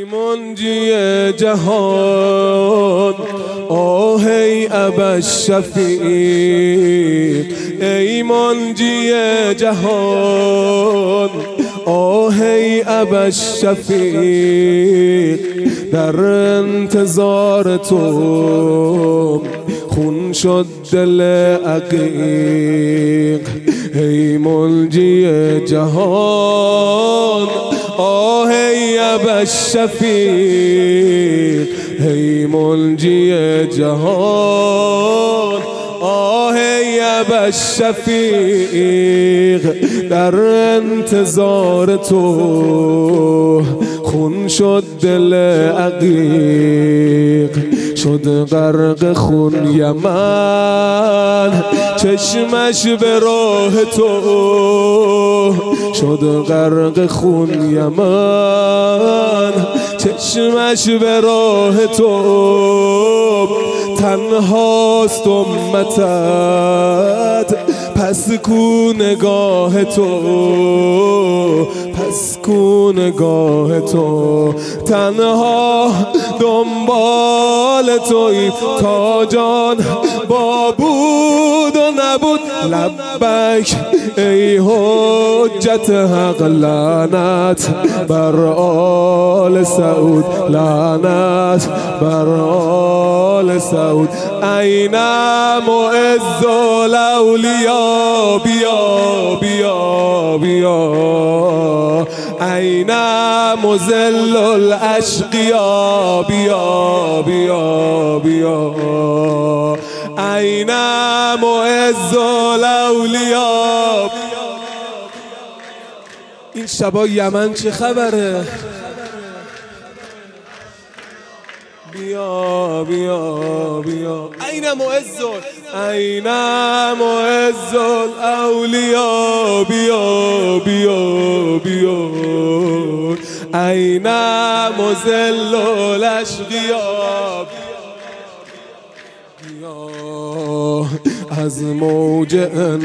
ای منجی جهان، آه ای ابا شفیق. ای منجی جهان، آه ای ابا شفیق. در انتظار تو خون شد دل عقیق. ای منجی جهان، آه ای ابا شفیق. ای منجی جهان، آه ای ابا شفیق. در انتظار تو خون شد دل عقیق. شد غرق خون یمن، چشمش به راه تو. شد غرق خون یمن، چشمش به راه تو. تنهاست امتت، پس کو نگاه تو. پس کو نگاه تو. تنها دنبال توی تا جان با بود و نبود. لبک ای حجت حق، لعنت بر آل سعود. لعنت بر آل سعود. این معز الاولیا، بیا بیا بیا. این مذل الاشقیا، بیا بیا بیا. این معز الاولیا. این شبا یمن چه خبره؟ بیا بیا بیا. این معز، این معز الاولیا، بیا بیا بیا. این مذل الاشقیا، بیا. از موج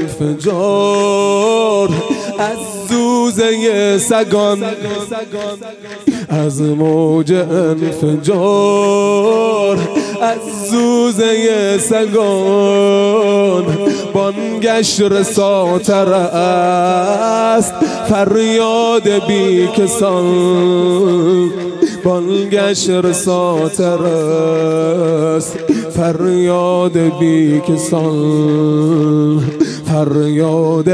انفجار، از زوزه سگان، از موج انفجار، از زوزه سگان. بانگش رساتر است فریاد بی کسان. بانگش رساتر است فریاد بی کسان. فریاد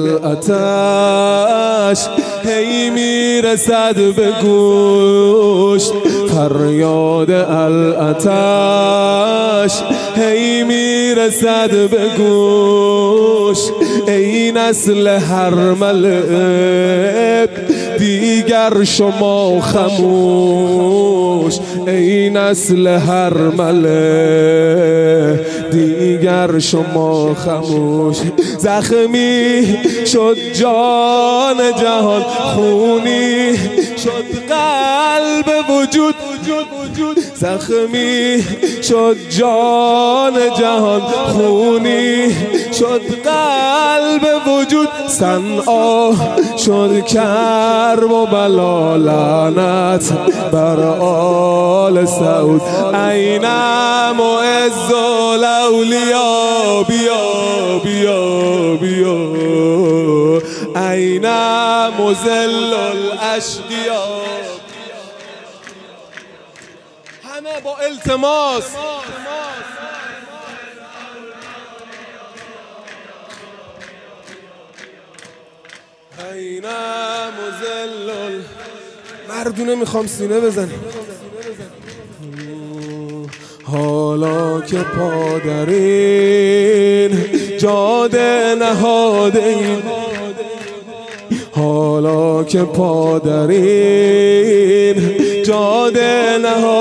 العطش هی میرسد به گوش. فریاد العطش هی میرسد به گوش. ای نسل هرمله دیگر شما خموش. ای نسل هرمله دیگر شما خموش. زخمی شد جان جهان، خونی شد قلب وجود. زخمی شد جان جهان، خونی شد قلب وجود. صنعا شد کرب و بلا، لعنت بر آل سعود. این معز الاولیا، بیا بیا بیا. این مذل الاشقیا. همه با التماس. این مذل. مردونه میخوام سینه بزنیم. حالا که پادرین جاده نهادیم، حالا که پادرین جاده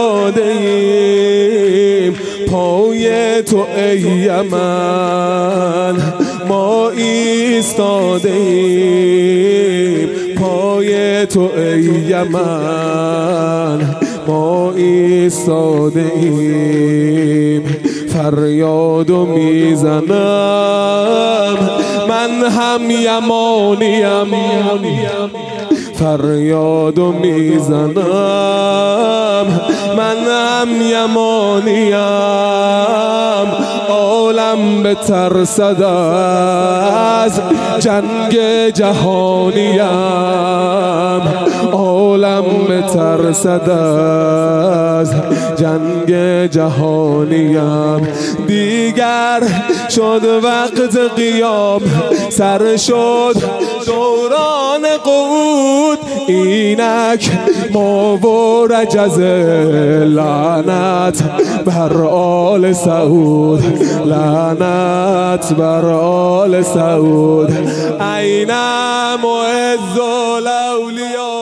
نهادیم. پای تو ای یمن ما ایستادیم. پای تو ای یمن ما ایستادیم. فریادو میزنم من هم یمانیم. فریاد میزنم. من هم یمانیم عالم بترسد از جنگ جهانیم، عالم بترسد از جنگ جهانیم. دیگر شد وقت قیام، سر شد دوران قعود، اینک ما و رجز لعنت بر آل سعود، لعنت بر آل سعود. این معز الاولیاء